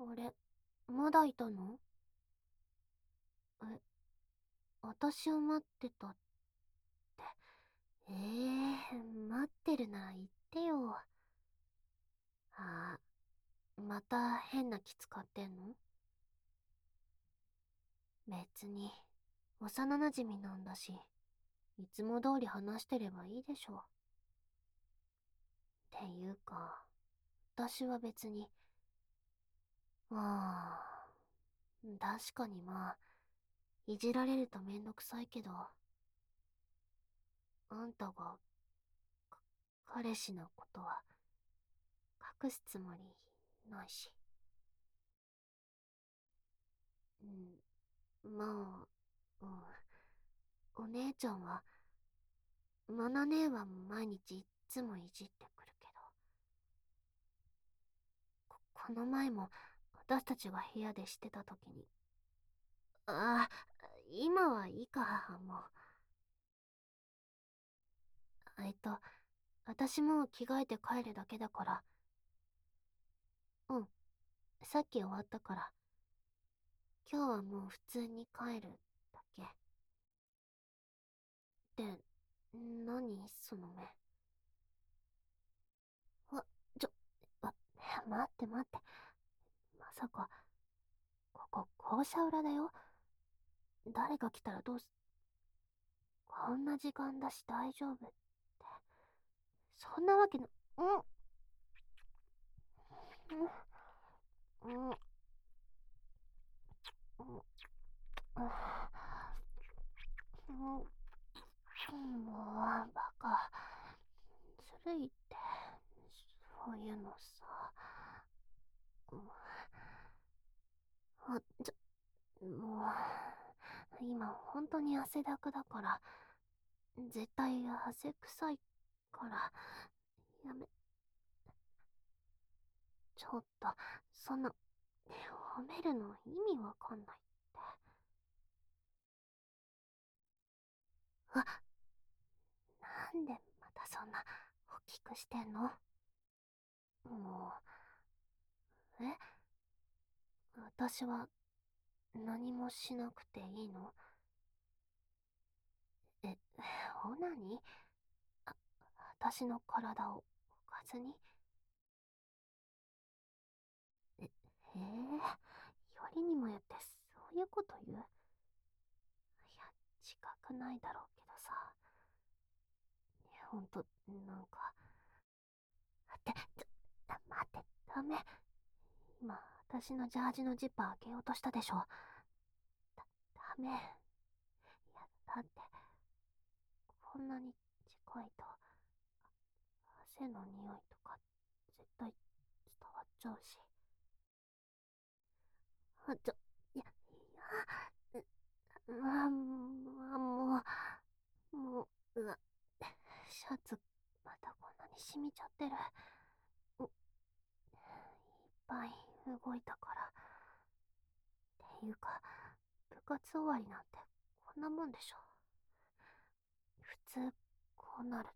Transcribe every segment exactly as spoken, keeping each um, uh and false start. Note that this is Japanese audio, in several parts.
あれ、まだいたの？え、私を待ってたって。ええー、待ってるなら言ってよ。あー、また変な気使ってんの？別に、幼馴染なんだし、いつも通り話してればいいでしょ。っていうか、私は別に、まあ、確かにまあ、いじられるとめんどくさいけど、あんたが、彼氏のことは隠すつもりないし。うん、まあ、うん。お姉ちゃんは、マナ姉は毎日いっつもいじってくるけど、こ、この前も私たちが部屋でしてた時に、ああ、今はいいか、もう。えっと、私も着替えて帰るだけだから、うん、さっき終わったから、今日はもう普通に帰るだけ。で、何その目。あ、ちょ、あ、待って待って。まさか、ここ校舎裏だよ。誰が来たらどうす、こんな時間だし大丈夫って。そんなわけの、うん、うん、うん、うん、うん、もう、バカ。ずるいって、そういうのさ。うん、あ、ちょ、もう、今本当に汗だくだから、絶対汗臭いから、やめ、ちょっと、そんな、褒めるの意味わかんないって。あ、なんでまたそんな大きくしてんの？もう、え、私は何もしなくていいの？え、オナニー？あ、私の体を置かずに？え、えー、よりにもよってそういうこと言う？いや、自覚ないだろうけどさ。いや、ほんと、なんか、って、ちょ、待って、ダメ。今、私のジャージのジッパー開けようとしたでしょ。だ、ダメ。いや、だって、こんなに近いと、汗の匂いとか、絶対伝わっちゃうし。あ、ちょ、いや、いや、う、うわ、もう、もう、うわ、シャツ、またこんなに染みちゃってる。う、いっぱい動いたから。っていうか、部活終わりなんてこんなもんでしょ。普通、こうなるって。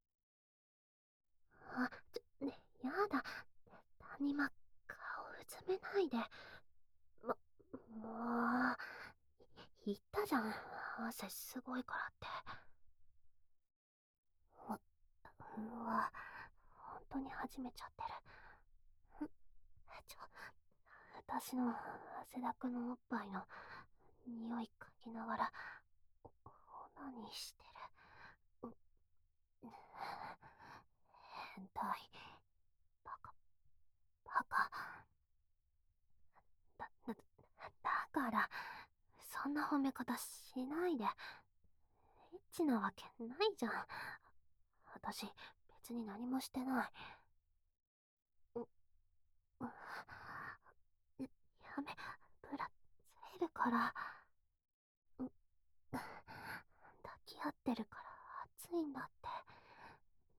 あ、ちょ、ね、やだ。谷間、顔うずめないで。も、もう、言ったじゃん。汗すごいからって。う、うわ、本当に始めちゃってる。ん、ちょ、私の汗だくのおっぱいの匂い嗅ぎながら、お、何してる？う、変態。バカ、バカ。だ、だ、だから、そんな褒め方しないで。エッチなわけないじゃん。私、別に何もしてない。う、う、やめ、ブラ、ずれるから。う、抱き合ってるから暑いんだって。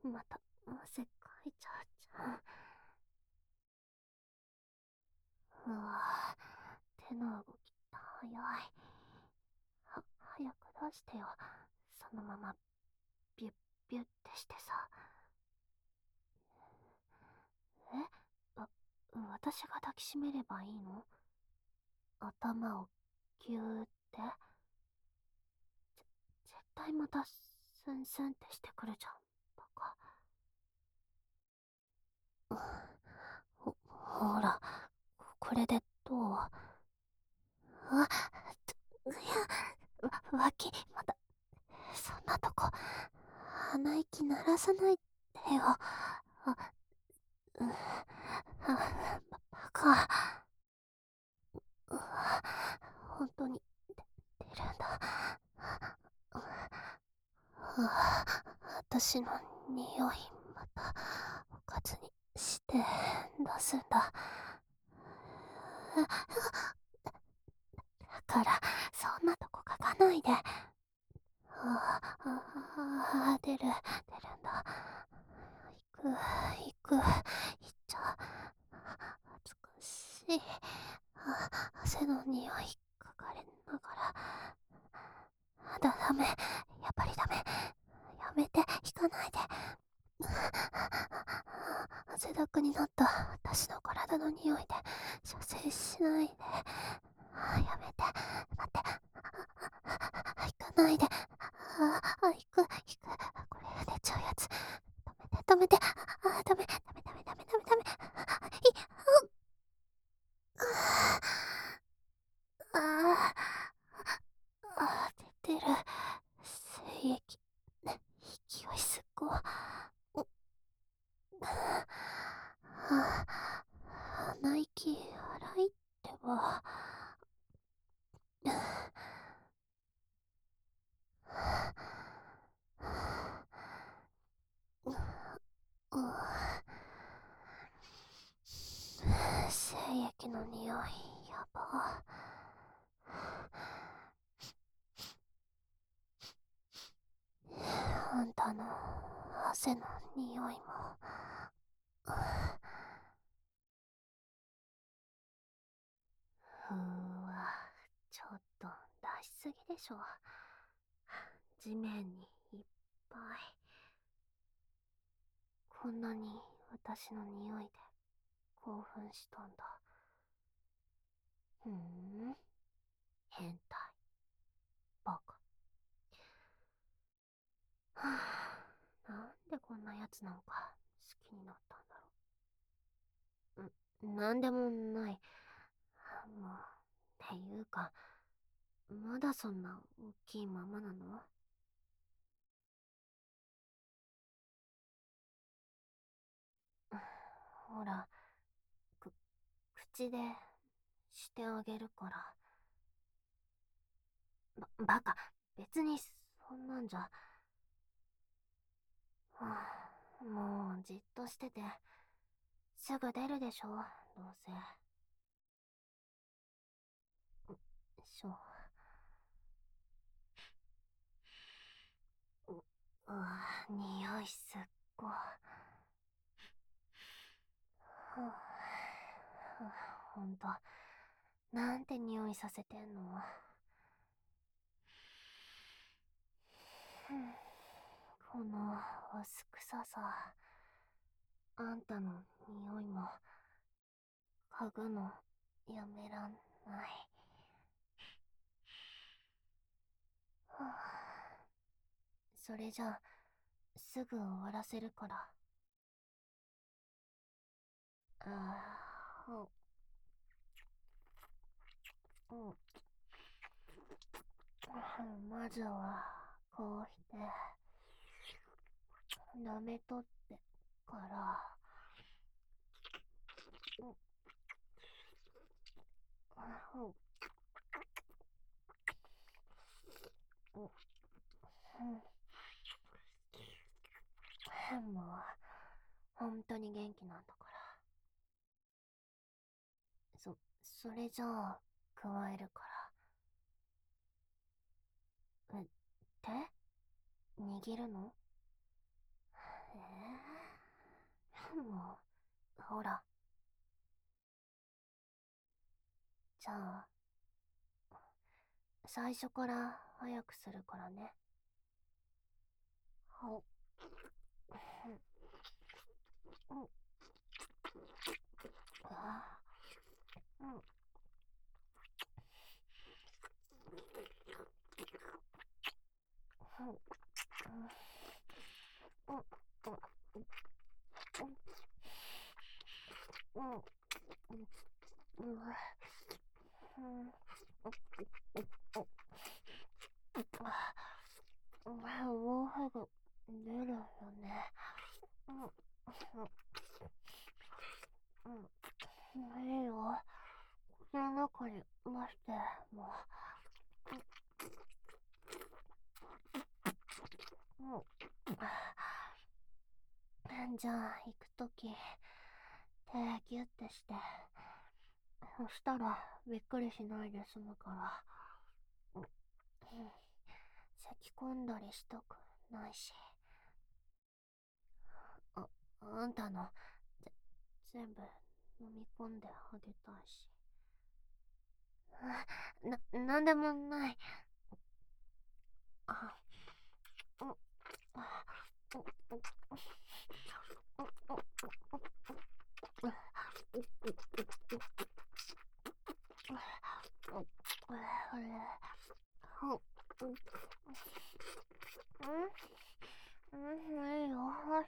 また、汗かいちゃうじゃん。うわぁ、手の動き、早い。は、早く出してよ。そのまま、ビュッビュッってしてさ。え、あ、 私が抱きしめればいいの？頭をぎゅーって。絶対またスンスンってしてくるじゃん、バカ。ほ、ほら、これでどう？あ、いや、わ、脇、また、そんなとこ、鼻息鳴らさないでよ。あ、うん、あ、バカ。うわ、本当に、出るんだ。あ、私の匂い、また、おかずにして出すんだ。だから、そんなとこ書かないで。ああ、ああ、出る、出るんだ。行く、行く、行っちゃう。恥ずかしい。あ、汗の匂い、かかれながら。だ、ダメ。やっぱりダメ。やめて、引かないで。汗だくになった私の体の匂いで射精しないで。やめて。待って。引かないで。ああ、行く、行く。これ出ちゃうやつ。止めて、止めて。あ、ダメ、ダメ、ダメ、ダメ、ダメ、ダメ。い、あ、ああ、出てる。精液。勢いすっごい。鼻息荒いってば。精液の匂いやば。あんたの汗の匂いも。うーわ、ちょっと出しすぎでしょ。地面にいっぱい。こんなに私の匂いで興奮したんだ。ふーん、変態、バカ。はぁ、なんでこんなやつなんか好きになったんだろう。ん、なんでもない。もう、っていうか、まだそんな大きいままなの？ほら、く、口でしてあげるから。ば、バカ、別にそんなんじゃ。はあ、もうじっとしてて、すぐ出るでしょ、どうせ。しょ。う、うわ、匂いすっごい。はぁ、ほんと、なんて匂いさせてんの？このわすくささ、あんたの匂いも嗅ぐのやめらんない。はぁ、それじゃあすぐ終わらせるから。あー、うん、まずはこうして舐めとってから。うん、うん、うん、もう本当に元気なんだから。そそれじゃあ加えるから。え、手握るの？えー、もう、ほら。じゃあ最初から早くするからね。ほ、うん、うん、 もうすぐ出るよね。いいよ。口の中に出して、もう。じゃあ、行くとき、手ギュッてして。そしたら、びっくりしないで済むから。咳込んだりしたくないし。あ、あんたの、ぜ、全部飲み込んであげたいし。な、なんでもない。あ、う、あ、う、う、うん、いいよ、待って。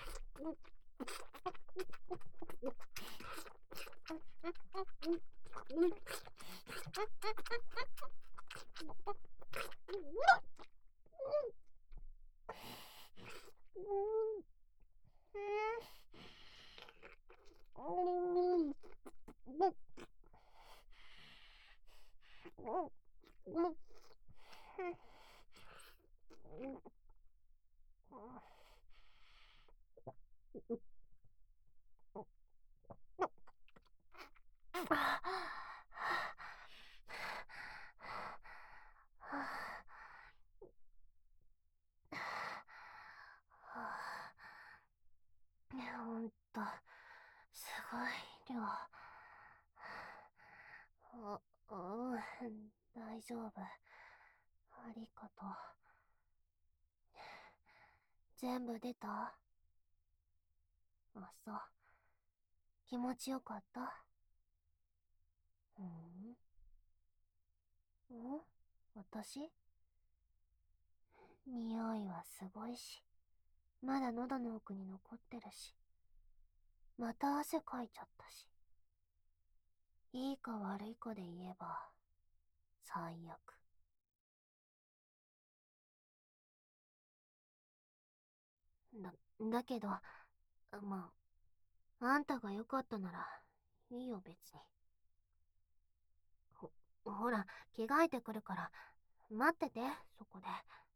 ほんと、すごい量。あ、うん、大丈夫。ありがとう。全部出た？あ、そう。気持ちよかった？うん。ん？私？匂いはすごいし、まだ喉の奥に残ってるし、また汗かいちゃったし。いいか悪いかで言えば、最悪。だ、だけど、まあ、あんたが良かったなら、いいよ別に。ほ、ほら、着替えてくるから、待ってて、そこで。